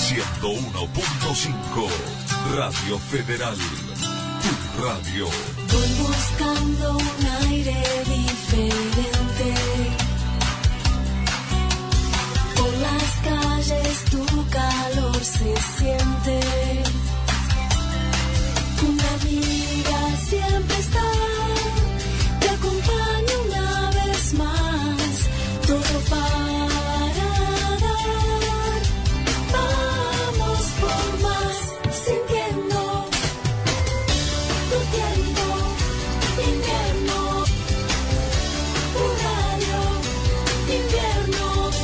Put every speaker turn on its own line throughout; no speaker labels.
101.5 Radio Federal, tu radio.
Voy buscando un aire diferente. Por las calles tu calor se siente. Una amiga siempre está. Te acompaño una vez más. Todo para dar. Vamos por más. Sintiendo tu tiempo. Invierno. Tu radio. Invierno.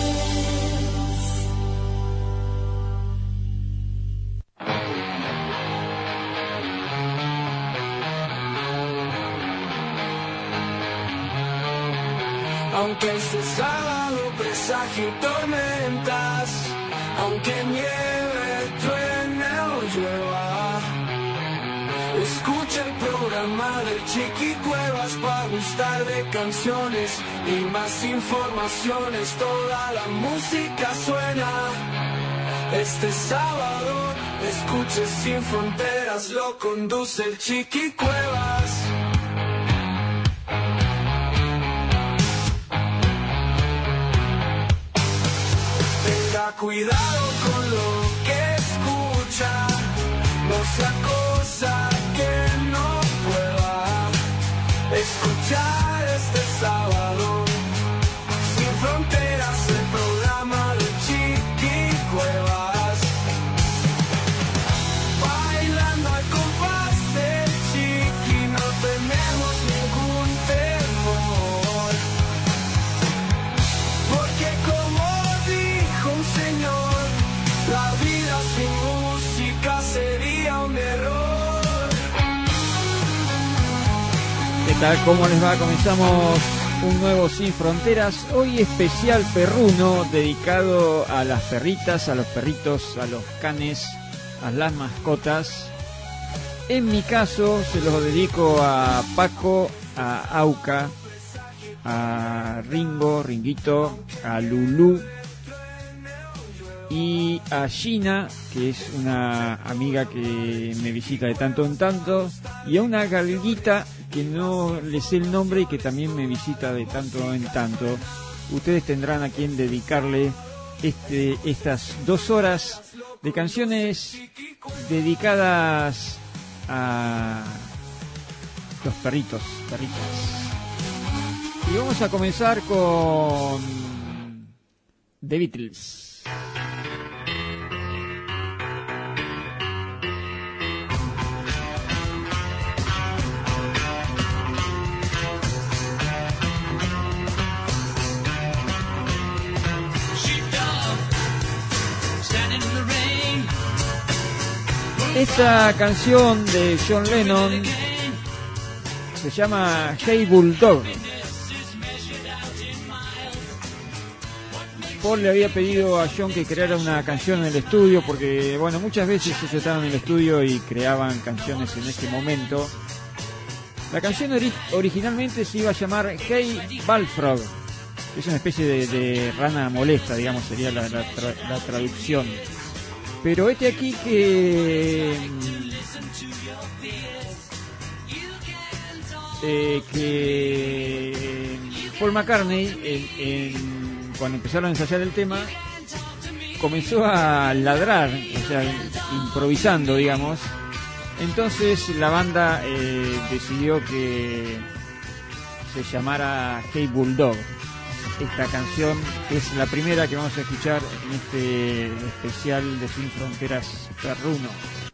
Aunque este sábado presagio tormentas, aunque nieve, truene o llueva, escucha el programa del Chiqui Cuevas para gustar de canciones y más informaciones. Toda la música suena. Este sábado, escuche Sin Fronteras, lo conduce el Chiqui Cuevas. Cuidado con lo que escucha, no sea cosa que no pueda escuchar este sábado. Sin Fronteras, el programa de Chiqui Cuevas. Bailando al compás del Chiqui, no tenemos ningún temor, porque como un señor, la vida sin música sería un error.
¿Qué tal? ¿Cómo les va? Comenzamos un nuevo Sin Fronteras. Hoy especial perruno, dedicado a las perritas, a los perritos, a los canes, a las mascotas. En mi caso se los dedico a Paco, a Auca, a Ringo, Ringuito, a Lulú y a Gina, que es una amiga que me visita de tanto en tanto, y a una galguita que no le sé el nombre y que también me visita de tanto en tanto. Ustedes tendrán a quien dedicarle estas 2 horas de canciones dedicadas a los perritas. Y vamos a comenzar con The Beatles. Esta canción de John Lennon se llama Hey Bulldog. Paul le había pedido a John que creara una canción en el estudio porque, bueno, muchas veces ellos estaban en el estudio y creaban canciones en ese momento. La canción originalmente se iba a llamar Hey Bullfrog. Es una especie de rana molesta, digamos, sería la traducción. Pero aquí que Paul McCartney, cuando empezaron a ensayar el tema, comenzó a ladrar, o sea, improvisando, digamos. Entonces la banda decidió que se llamara Hey Bulldog. Esta canción es la primera que vamos a escuchar en este especial de Sin Fronteras perruno.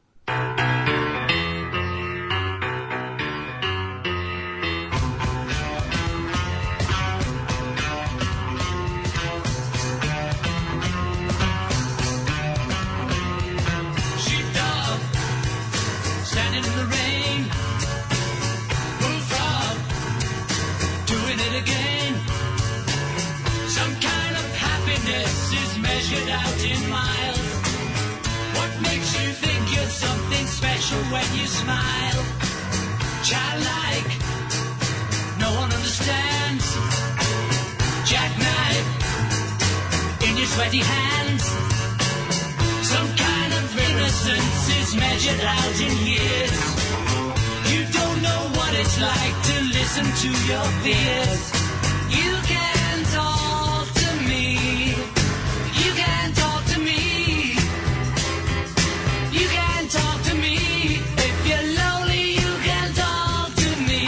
When you smile, childlike, no one understands. Jackknife in your sweaty hands, some kind measured out in years. You don't know what it's like to listen to your fears. You can talk to me. You can talk to me. You can talk to me. If you're lonely, you can talk to me.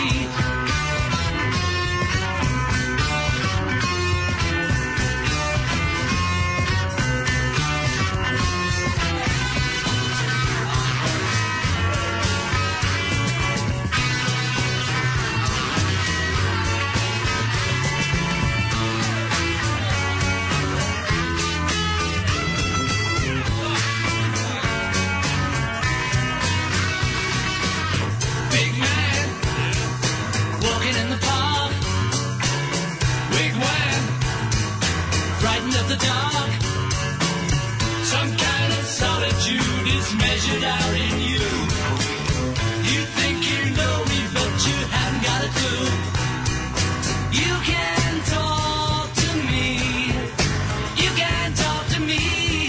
Big man, walking in the park. Wigwam, frightened of the dark. Some kind of solitude is measured out in you. You think you know me, but you haven't got a clue. You can talk to me. You can talk to me.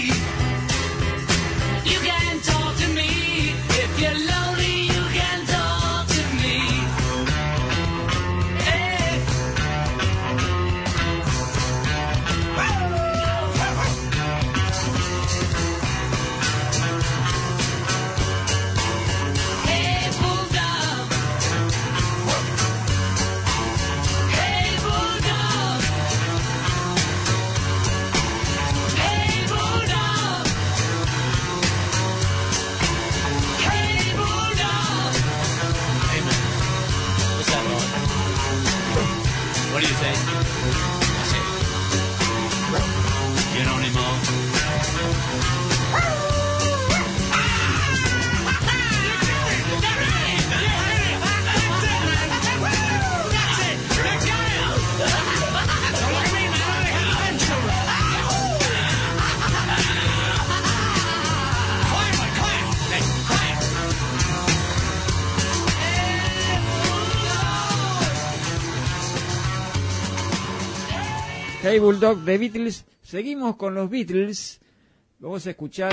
You can talk to me. If you're lonely, you can talk to me. Hey. Hey, bulldog. Hey, bulldog. Hey, bulldog. Hey, bulldog. Hey, man. What's that on? What do you think? I say, you know anymore?
Hey Bulldog, The Beatles. Seguimos con los Beatles. Vamos a escuchar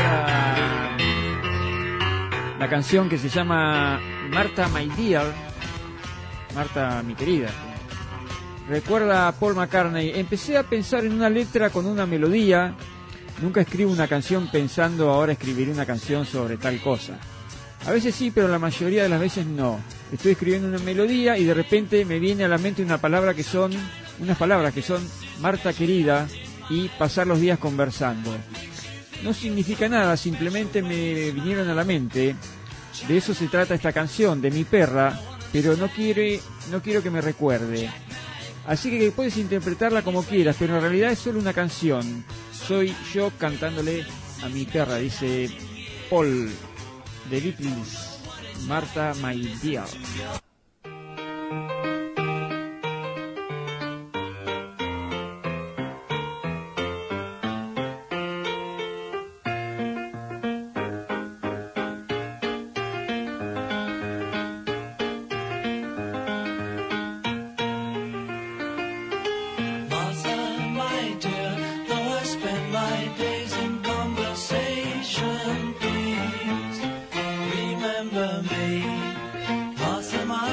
la canción que se llama Martha, My Dear. Marta, mi querida. Recuerda a Paul McCartney: empecé a pensar en una letra con una melodía. Nunca escribo una canción pensando ahora escribiré una canción sobre tal cosa. A veces sí, pero la mayoría de las veces no. Estoy escribiendo una melodía y de repente me viene a la mente unas palabras que son Marta querida y pasar los días conversando. No significa nada, simplemente me vinieron a la mente. De eso se trata esta canción, de mi perra, pero no quiero que me recuerde. Así que puedes interpretarla como quieras, pero en realidad es solo una canción. Soy yo cantándole a mi perra, dice Paul de Beatles, Martha, My Dear.
Martha, my dear, though I spend my days in conversation, please remember me. Martha, my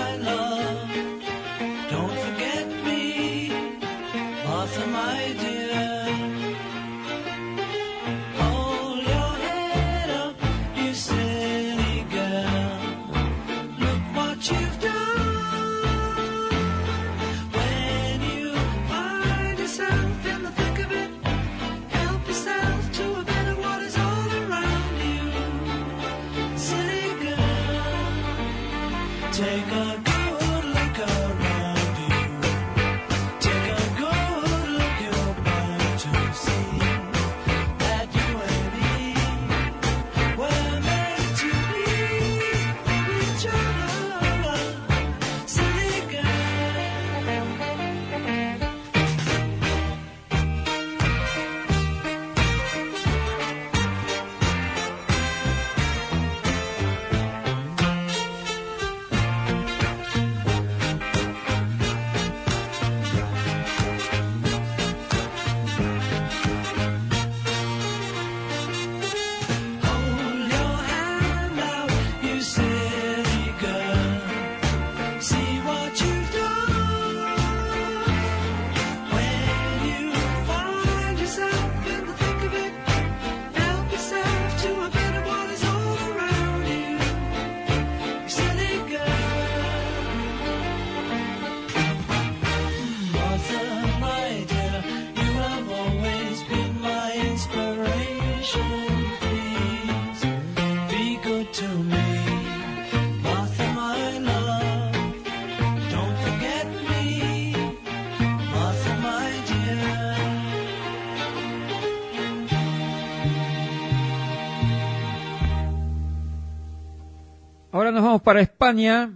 nos vamos para España.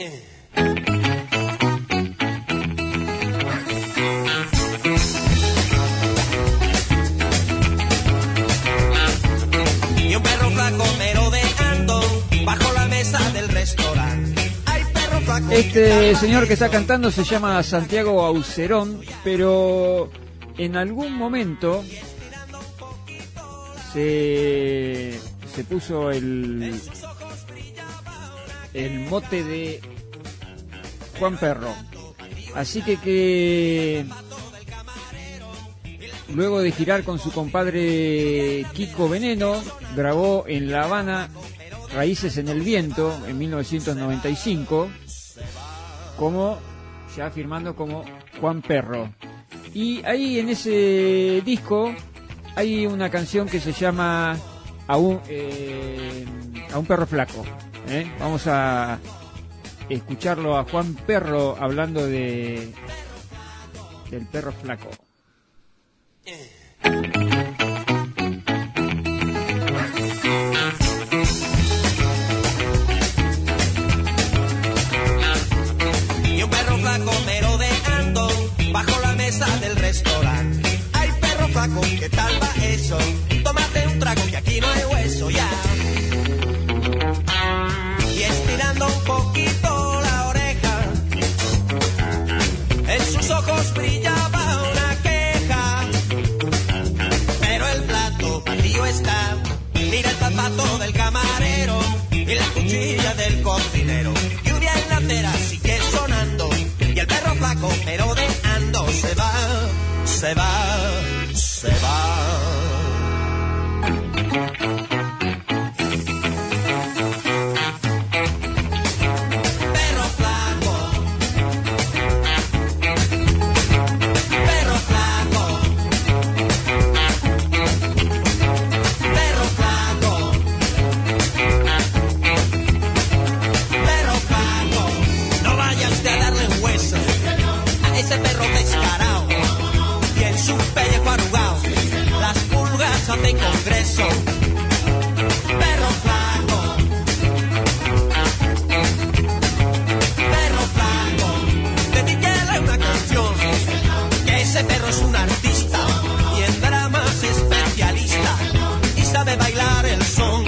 Y un perro flaco merodeando bajo la mesa del restaurante. Hay perro flaco.
Este señor que está cantando se llama Santiago Aucerón, pero en algún momento se puso el mote de Juan Perro. Así que luego de girar con su compadre Kiko Veneno, grabó en La Habana Raíces en el Viento en 1995, como ya firmando como Juan Perro. Y ahí en ese disco hay una canción que se llama A un perro flaco. Vamos a escucharlo a Juan Perro hablando del perro flaco.
Y un perro flaco merodeando bajo la mesa del restaurante. Ay, perro flaco, ¿qué tal va eso? Tómate un trago que aquí no hay hueso ya. Y estirando un poquito la oreja, en sus ojos brillaba una queja. Pero el plato vacío está. Mira el zapato del camarero y la cuchilla del cocinero. Lluvia en la acera sigue sonando y el perro flaco merodeando se va, se va, se va. Ese perro descarado y en su pellejo arrugado las pulgas hacen congreso. Perro flaco, perro flaco, dedíquele una canción, que ese perro es un artista y en dramas especialista y sabe bailar el son.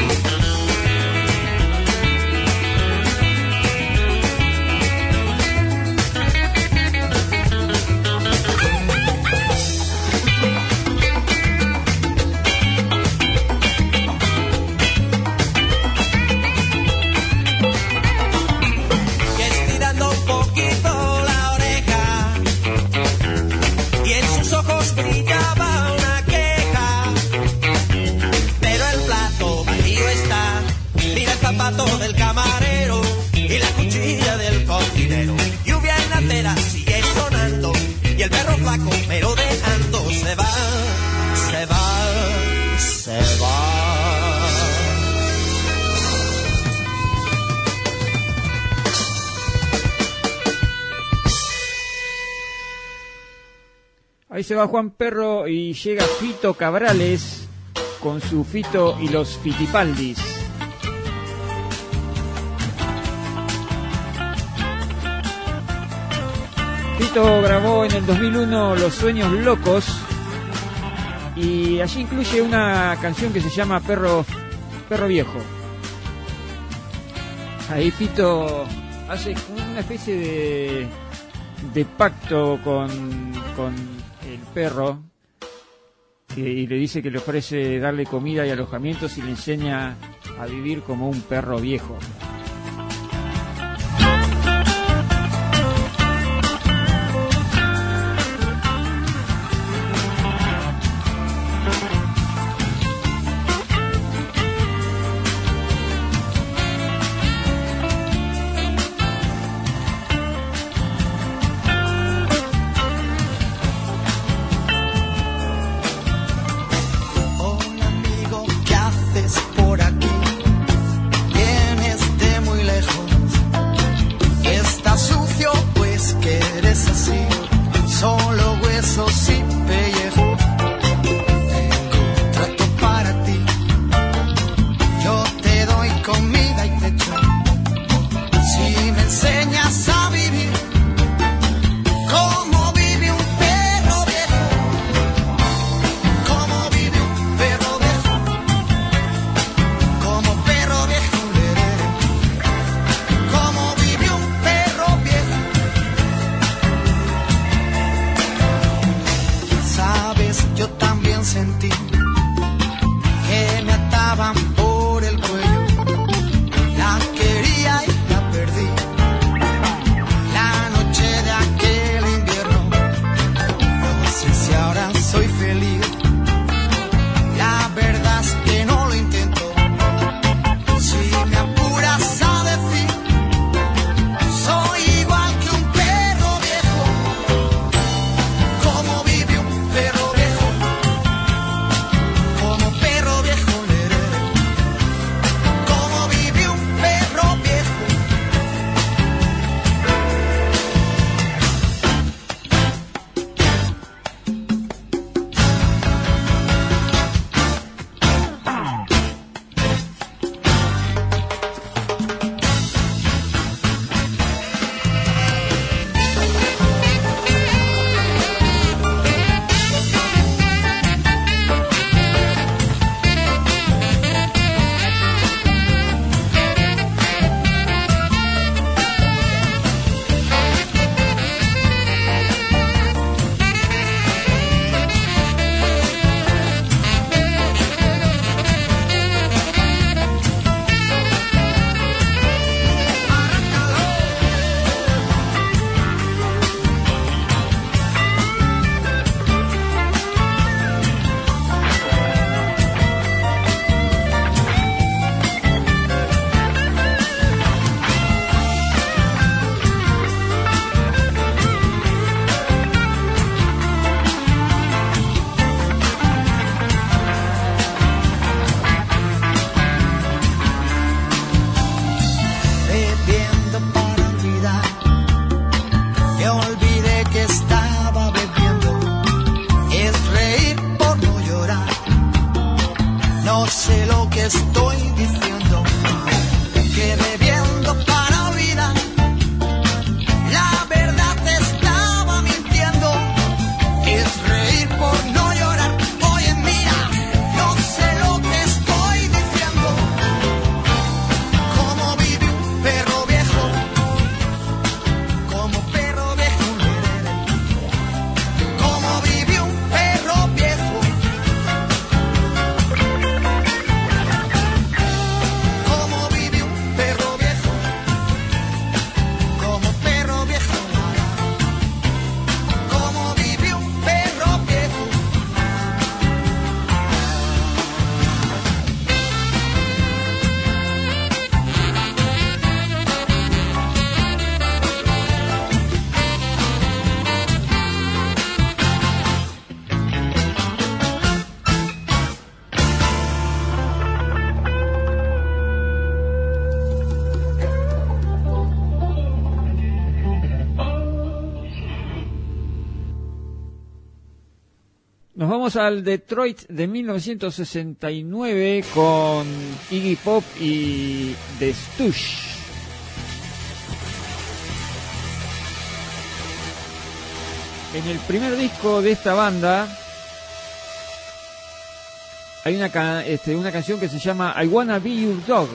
Brillaba una queja, pero el plato vacío está. Mira el zapato del camarero y la cuchilla del cocinero. Lluvia en la acera sigue sonando y el perro flaco merodeando se va, se va, se va.
Ahí se va Juan Perro y llega Fito Cabrales con su Fito y los Fitipaldis. Fito grabó en el 2001 Los Sueños Locos y allí incluye una canción que se llama Perro Viejo. Ahí Fito hace una especie de pacto con el perro y le dice que le ofrece darle comida y alojamientos y le enseña a vivir como un perro viejo.
Hola amigo, ¿qué haces por aquí? Vienes no sé lo que estoy diciendo, que bebiendo para olvidar, la verdad te estaba mintiendo, es reír por no llorar. Oye, mira, no sé lo que estoy diciendo, como vive un perro viejo, como perro viejo, como vive un perro viejo, como vive un perro viejo, como perro viejo, como vive un perro viejo.
Nos vamos al Detroit de 1969 con Iggy Pop y The Stooges. En el primer disco de esta banda hay una canción que se llama I Wanna Be Your Dog.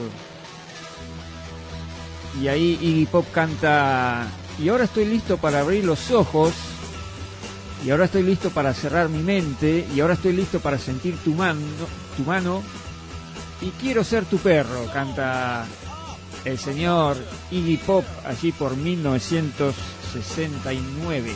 Y ahí Iggy Pop canta: y ahora estoy listo para abrir los ojos, y ahora estoy listo para cerrar mi mente, y ahora estoy listo para sentir tu mano, y quiero ser tu perro, canta el señor Iggy Pop allí por 1969.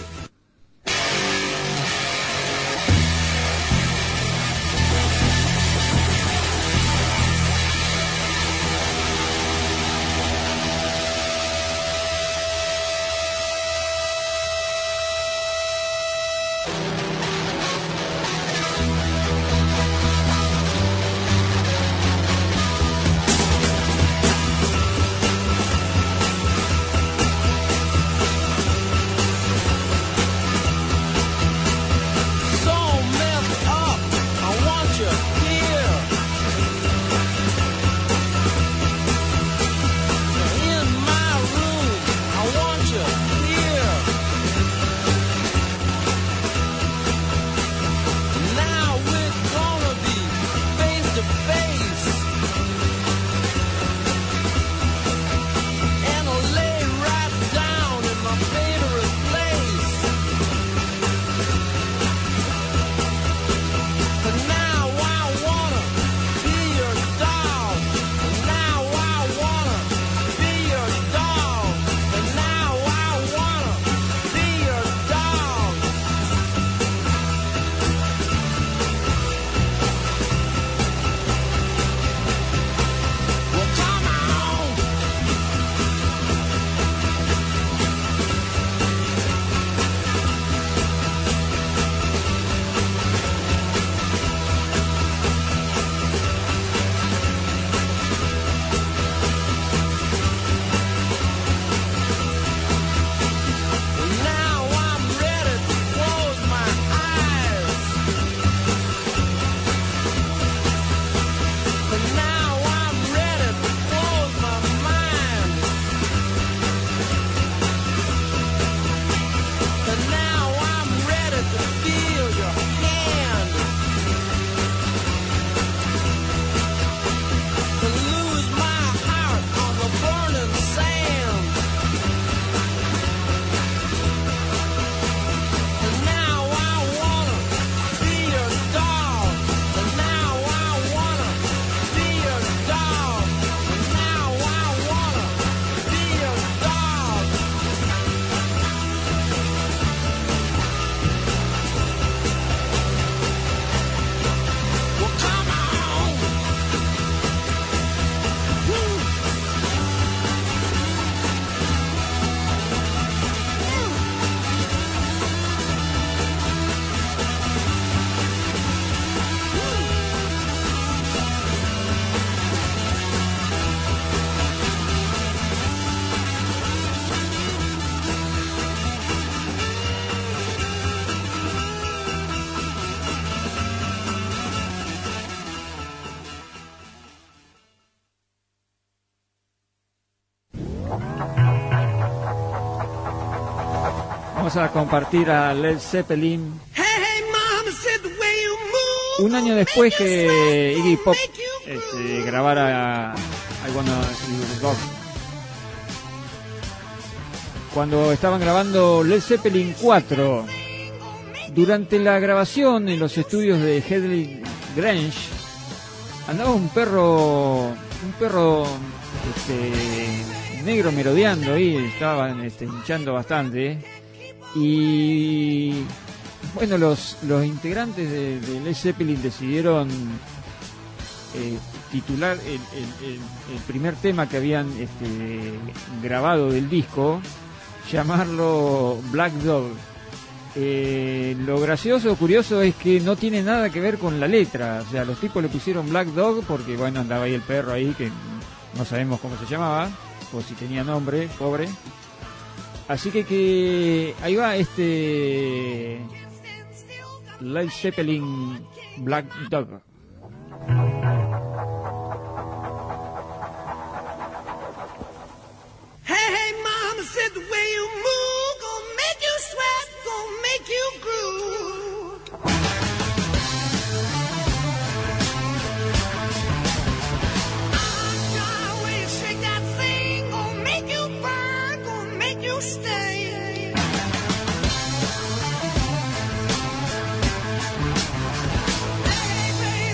vamos a compartir a Led Zeppelin. Un año después que Iggy Pop grabara I Wanna Your Dog. Cuando estaban grabando Led Zeppelin 4, durante la grabación en los estudios de Headley Grange, andaba un perro negro merodeando ahí, estaban hinchando bastante, y bueno, los integrantes de Led Zeppelin decidieron titular el primer tema que habían grabado del disco, llamarlo Black Dog. Lo gracioso, curioso es que no tiene nada que ver con la letra. O sea, los tipos le pusieron Black Dog porque, bueno, andaba ahí el perro ahí que no sabemos cómo se llamaba o si tenía nombre, pobre. Así que ahí va Led Zeppelin Black Dog.
Hey, mama said the way you move gonna make you sweat, gonna make you groove. The way you shake that thing gonna make you burn, gonna make you stay. Hey, baby.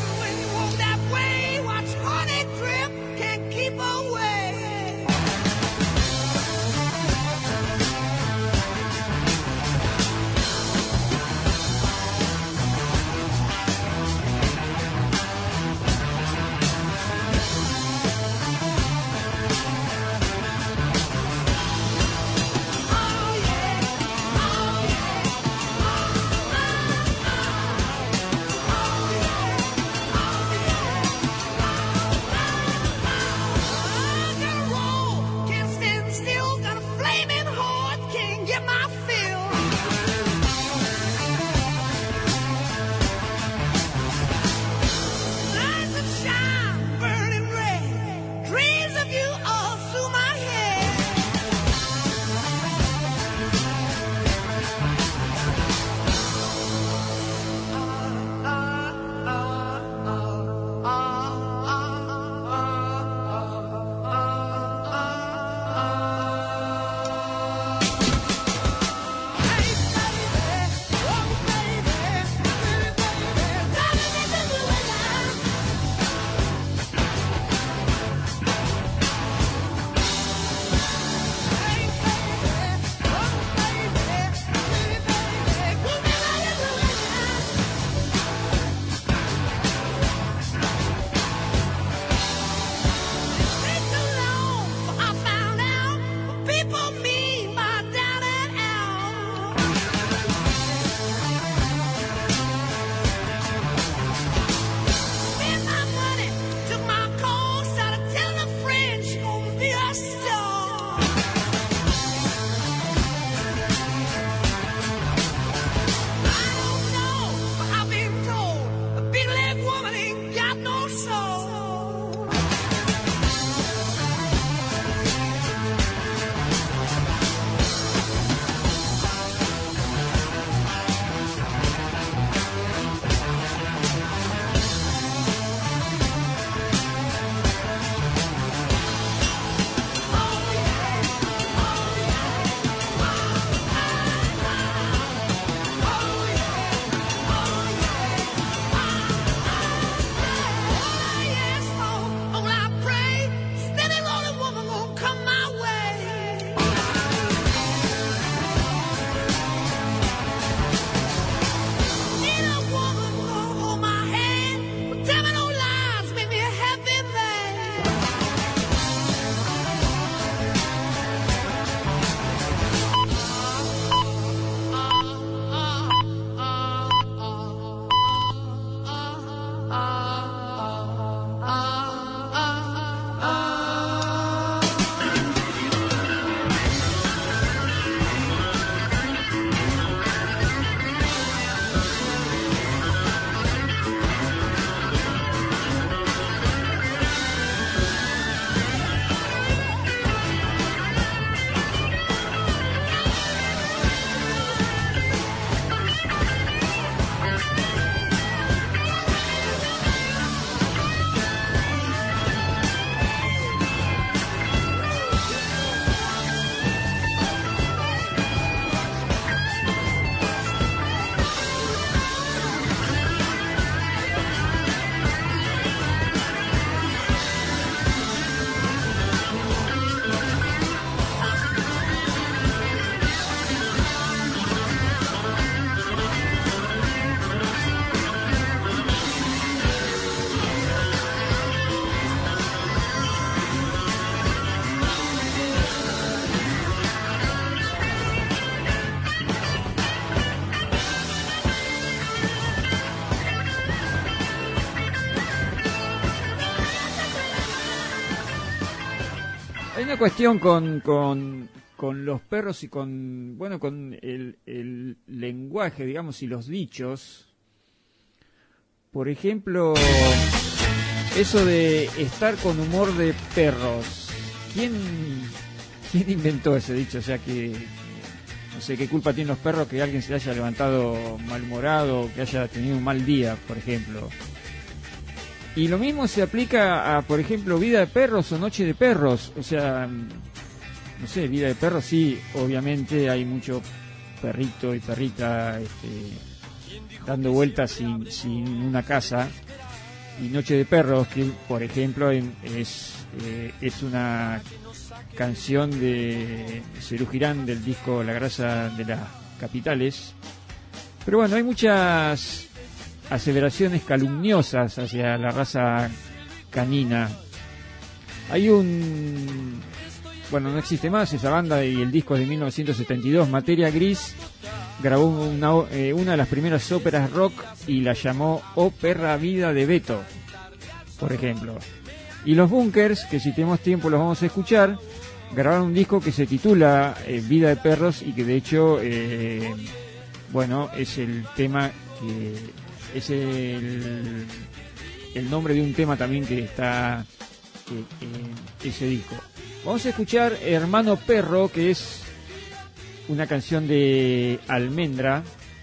Hay una cuestión con los perros y con el lenguaje, digamos, y los dichos. Por ejemplo, eso de estar con humor de perros. ¿Quién inventó ese dicho? O sea, que no sé qué culpa tienen los perros que alguien se haya levantado malhumorado, que haya tenido un mal día, por ejemplo. Y lo mismo se aplica a, por ejemplo, Vida de Perros o Noche de Perros. O sea, no sé, Vida de Perros sí, obviamente hay mucho perrito y perrita dando vueltas sin una casa. Y Noche de Perros, que por ejemplo es una canción de Serú Girán del disco La Grasa de las Capitales. Pero bueno, hay muchas aseveraciones calumniosas hacia la raza canina. Hay no existe más esa banda, y el disco es de 1972, Materia Gris. Grabó una de las primeras óperas rock y la llamó O Perra Vida de Beto, por ejemplo. Y los Bunkers, que si tenemos tiempo los vamos a escuchar, grabaron un disco que se titula Vida de Perros, y que de hecho es el tema que es el nombre de un tema también que está en ese disco. Vamos a escuchar Hermano Perro, que es una canción de Almendra.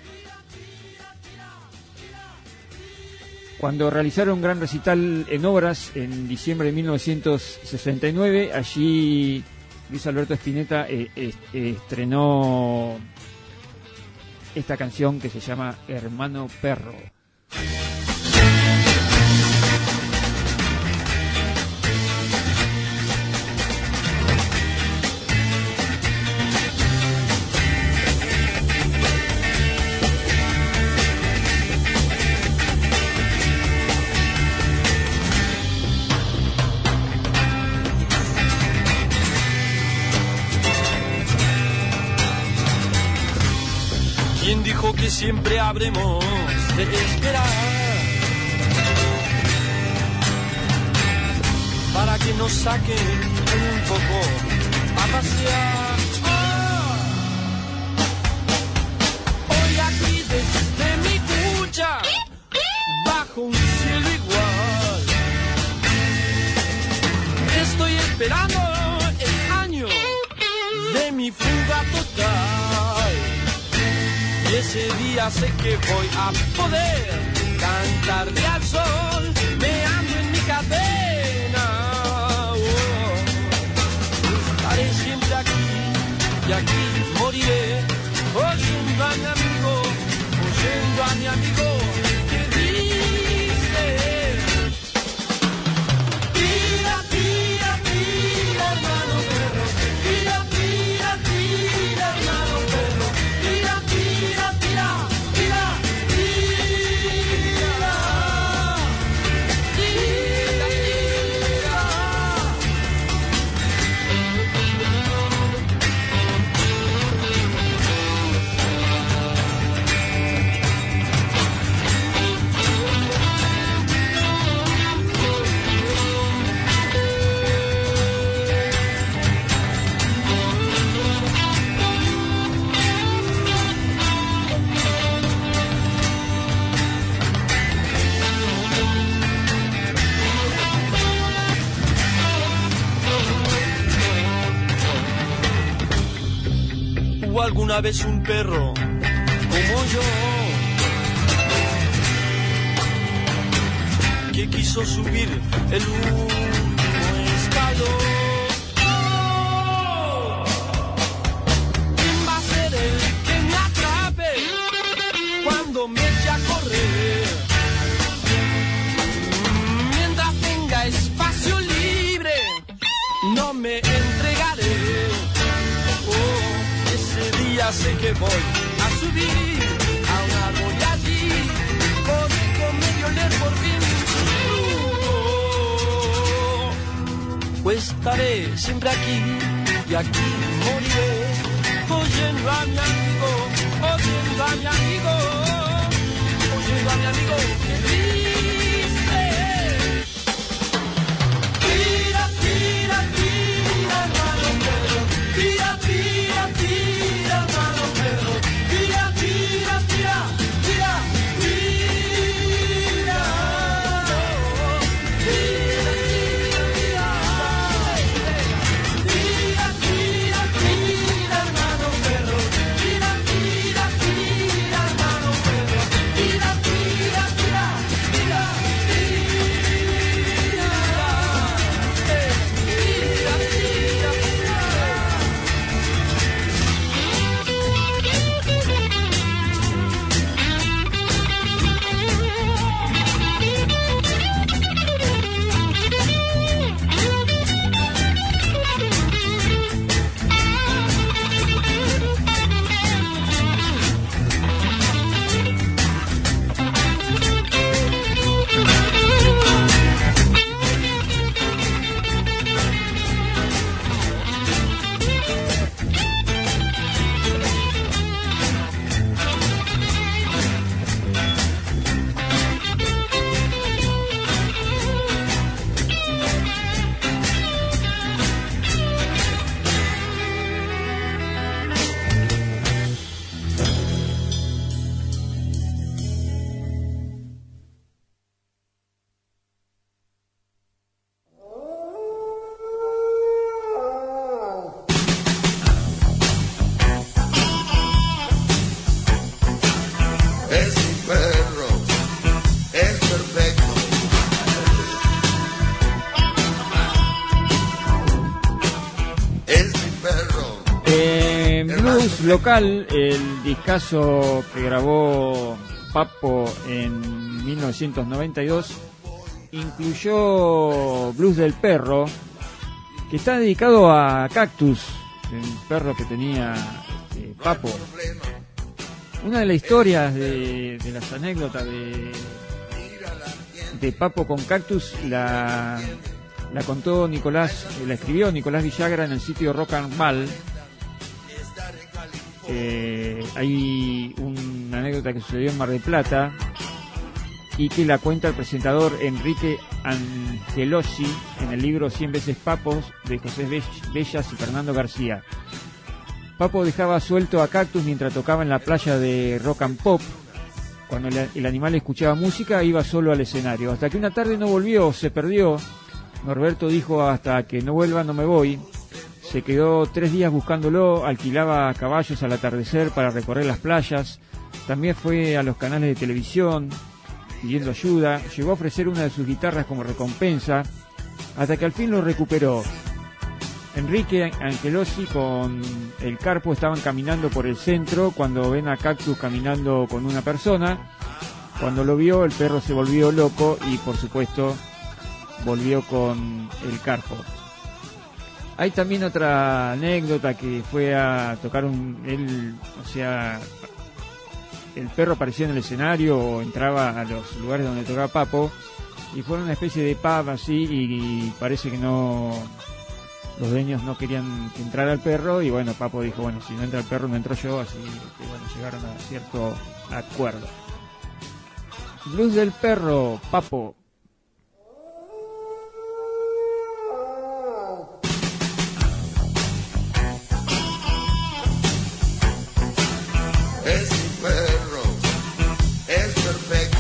Cuando realizaron un gran recital en Obras en diciembre de 1969, allí Luis Alberto Spinetta estrenó esta canción que se llama Hermano Perro.
¿Quién dijo que siempre habremos de esperar para que nos saquen un poco a pasear? Hoy aquí desde mi cucha, bajo un cielo igual, estoy esperando el año de mi fuga total. Y ese día sé que voy a poder cantarle al sol, meando en mi cadena. Estaré siempre aquí y aquí moriré, oyendo a mi amigo que dice: tira, tira, tira, hermano perro, tira, tira, tira, hermano perro, tira, tira, tira, tira, ¿Hubo alguna vez un perro como yo que quiso subir el último escalón? ¿Quién va a ser el que me atrape cuando me eche a correr? Mientras tenga espacio libre, no me entregaré. Ya sé que voy a subir a un árbol y allí poder comer y oler por fin fruto. Pues estaré siempre aquí y aquí moriré, oyendo a mi amigo, oyendo a mi amigo, oyendo a mi amigo que dice: tira, tira, tira,
blues local, el discazo que grabó Papo en 1992 incluyó Blues del Perro, que está dedicado a Cactus, el perro que tenía Papo. Una de las historias de las anécdotas de Papo con Cactus la contó Nicolás, la escribió Nicolás Villagra en el sitio Rock and Roll. Hay una anécdota que sucedió en Mar del Plata y que la cuenta el presentador Enrique Angelosi en el libro 100 veces Papos de José Bellas y Fernando García. Papo dejaba suelto a Cactus mientras tocaba en la playa de Rock and Pop. Cuando el animal escuchaba música iba solo al escenario, hasta que una tarde no volvió, se perdió. Norberto dijo: hasta que no vuelva no me voy. Se quedó 3 días buscándolo, alquilaba caballos al atardecer para recorrer las playas, también fue a los canales de televisión pidiendo ayuda, llegó a ofrecer una de sus guitarras como recompensa, hasta que al fin lo recuperó. Enrique Angelosi con el Carpo estaban caminando por el centro cuando ven a Cactus caminando con una persona. Cuando lo vio, el perro se volvió loco y por supuesto volvió con el Carpo. Hay también otra anécdota que fue a tocar el perro aparecía en el escenario o entraba a los lugares donde tocaba Papo y fue una especie de pub así y parece que los dueños no querían que entrara el perro y bueno, Papo dijo, bueno, si no entra el perro no entro yo, así que bueno, llegaron a cierto acuerdo. Blues del Perro, Papo.
Es mi perro, es perfecto.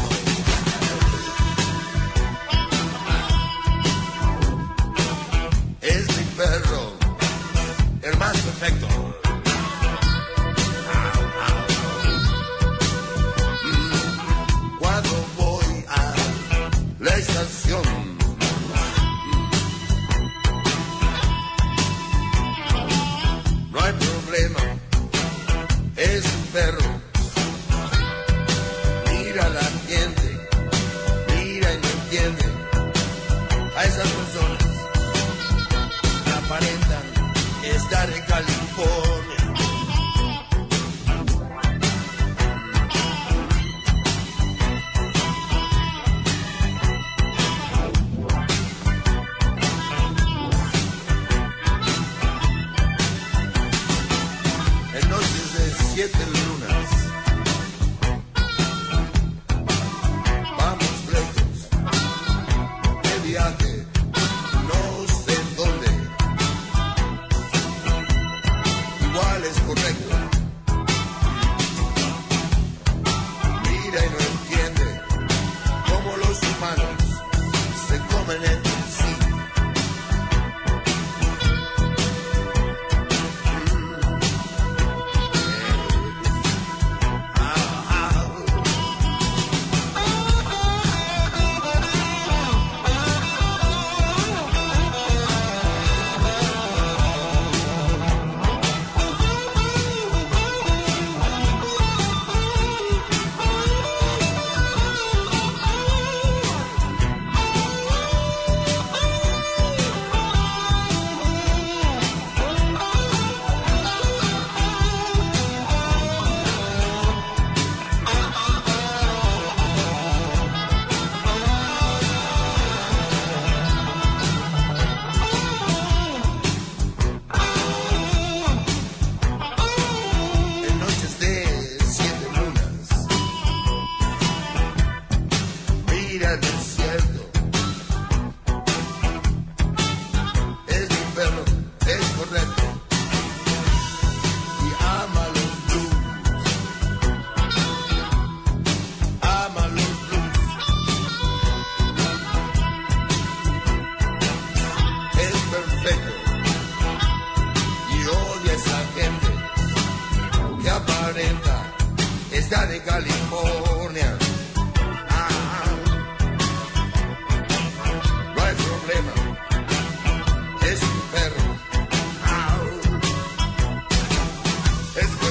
Es mi perro, el más perfecto. Cuando voy a la estación, no hay problema. Es un perro, mira la gente, mira y no entiende a esas personas que aparentan estar en California. En noches de 7 lunas, vamos lejos, de viaje, no sé dónde, igual es correcto, mira y no entiende cómo los humanos se comen entre sí. Está de California. No hay problema. Es un perro. Es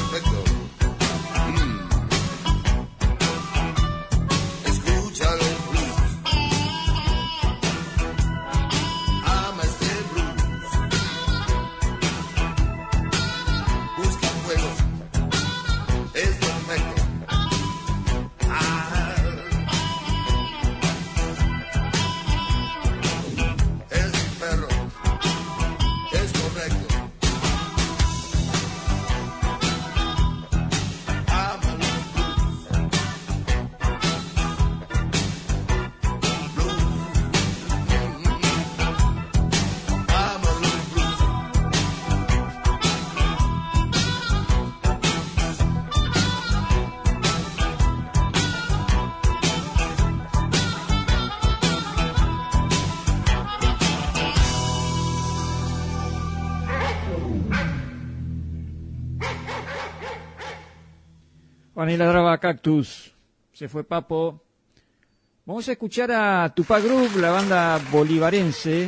Juan y ladraba Cactus. Se fue Papo. Vamos a escuchar a Tupac Group, la banda bolivarense,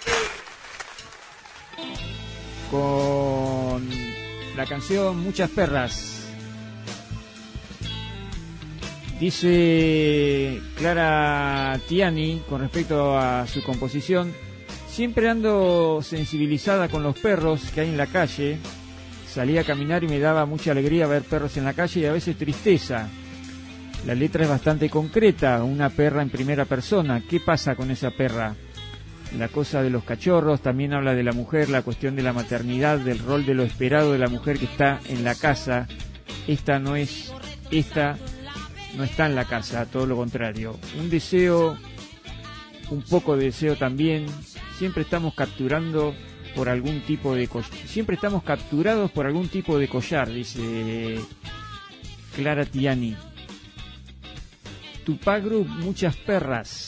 con la canción Muchas Perras. Dice Clara Tiani con respecto a su composición: siempre ando sensibilizada con los perros que hay en la calle. Salí a caminar y me daba mucha alegría ver perros en la calle y a veces tristeza. La letra es bastante concreta, una perra en primera persona. ¿Qué pasa con esa perra? La cosa de los cachorros, también habla de la mujer, la cuestión de la maternidad, del rol de lo esperado de la mujer que está en la casa. Esta no está en la casa, todo lo contrario. Un deseo, un poco de deseo también. Siempre estamos capturados por algún tipo de collar, dice Clara Tiani. Tupac Group, Muchas Perras.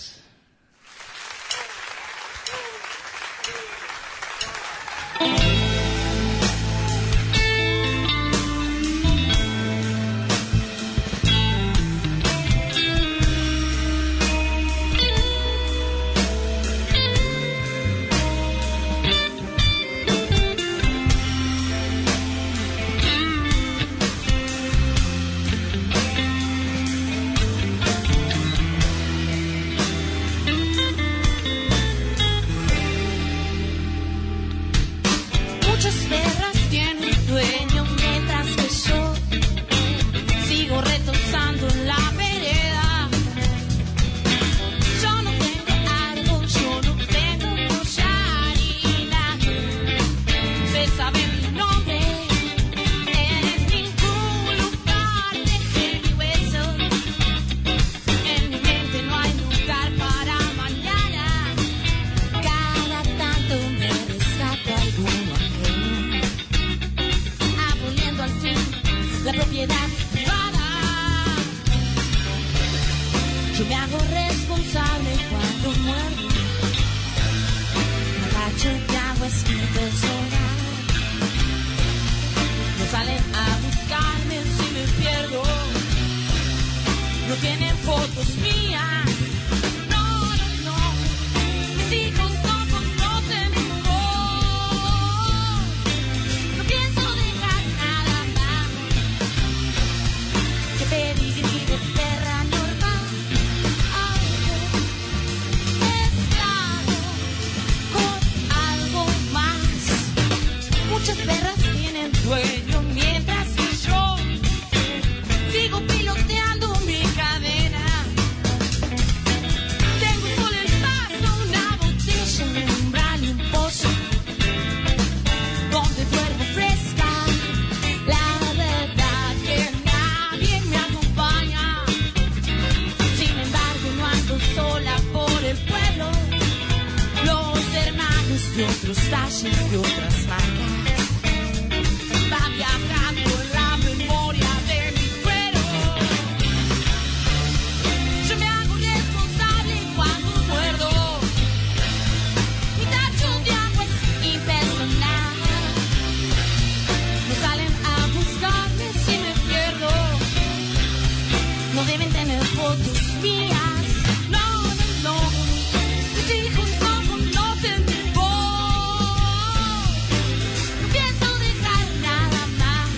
Pienso dejar nada más.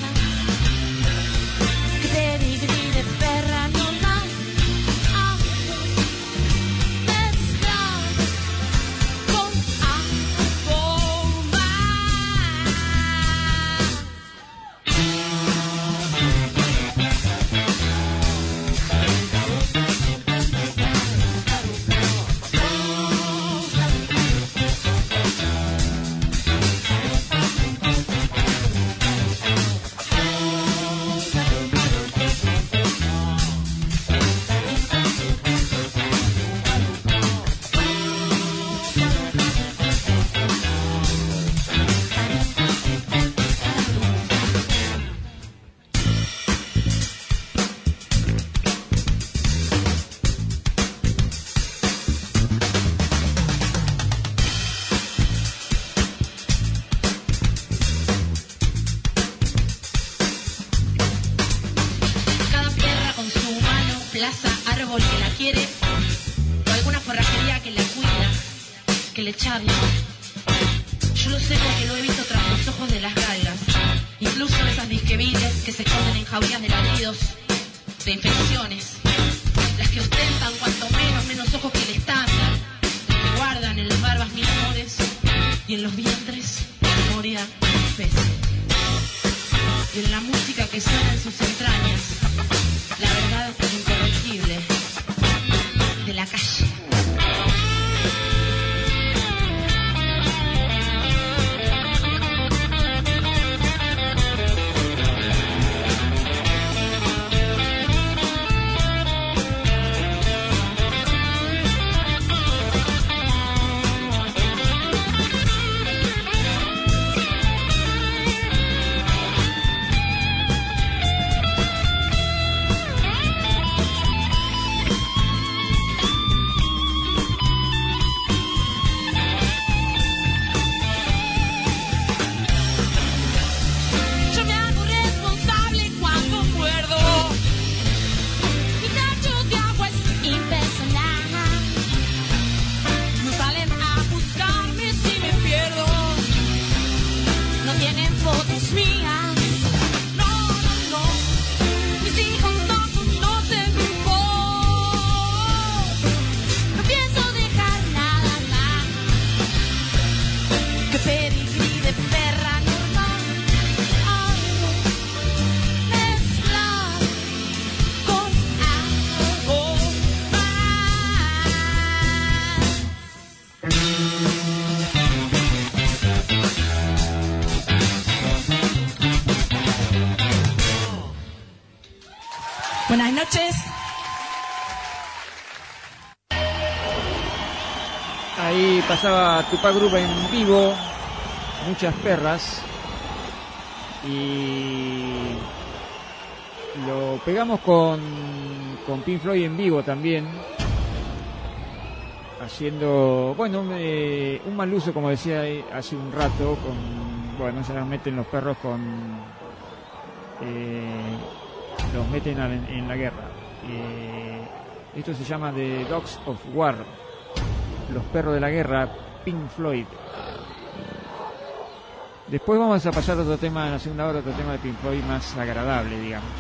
que le charlo. Yo lo sé porque lo he visto tras los ojos de las galgas. Incluso esas disqueviles que se esconden en jaurías de ladridos, de infecciones. Las que ostentan cuanto menos ojos que el estándar. Las que guardan en las barbas mil amores y en los vientres memoria de especie. Y en la música que suena en sus entrañas, la verdad incorregible de la calle.
Buenas noches.
Ahí pasaba Tupac Group en vivo, Muchas Perras, y lo pegamos con Pink Floyd en vivo también, haciendo, bueno, un mal uso, como decía hace un rato, bueno, se nos meten los perros los meten en la guerra. Esto se llama The Dogs of War, los perros de la guerra, Pink Floyd. Después vamos a pasar a otro tema en la segunda hora, otro tema de Pink Floyd más agradable, digamos.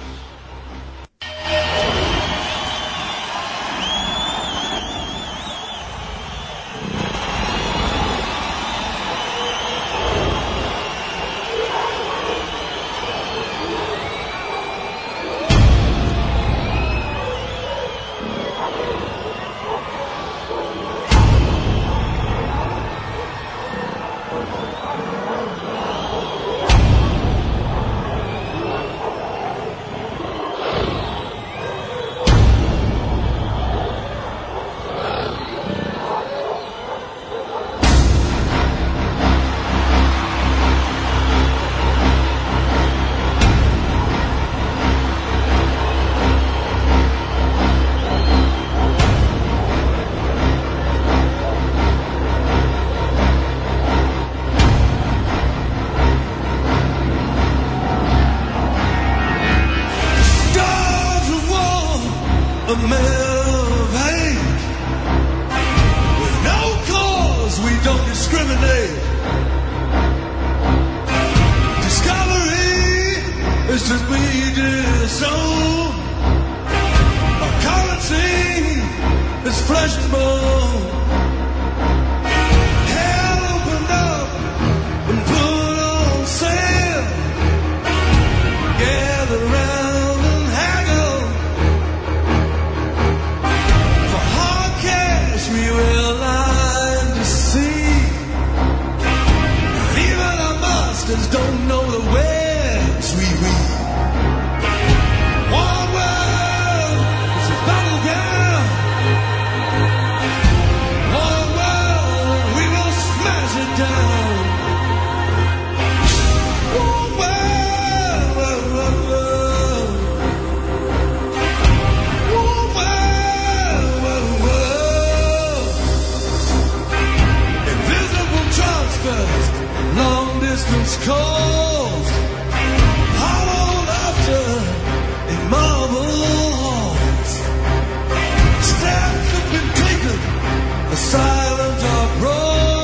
Silent or broken.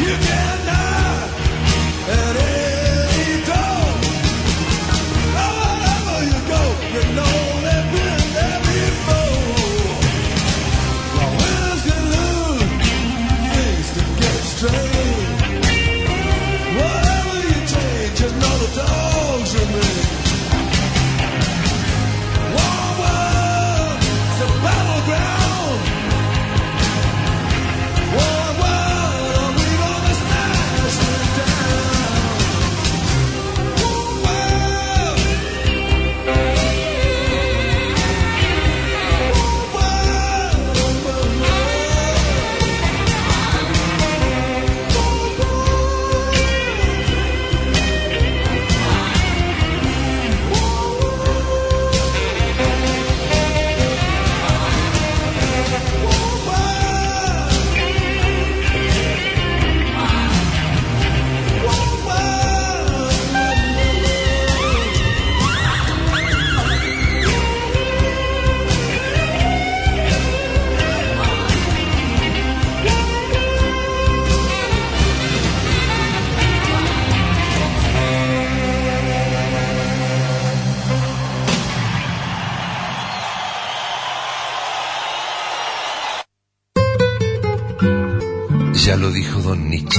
Ya lo dijo Don Nietzsche.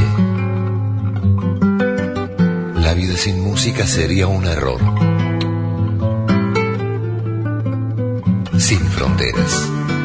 La vida sin música sería un error. Sin fronteras.